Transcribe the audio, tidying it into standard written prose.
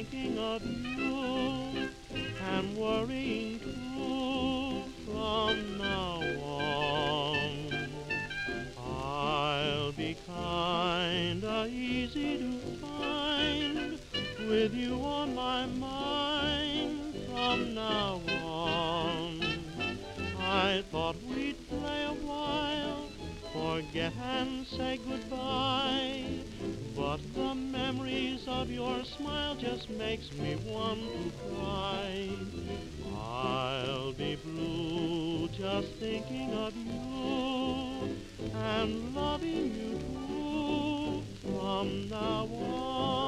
thinking of you and worrying too from now on. I'll be kinda easy to find with you on my mind from now on. I thought we'd play a while, forget and say goodbye, but the memories of your smile just makes me want to cry. I'll be blue just thinking of you and loving you too from now on.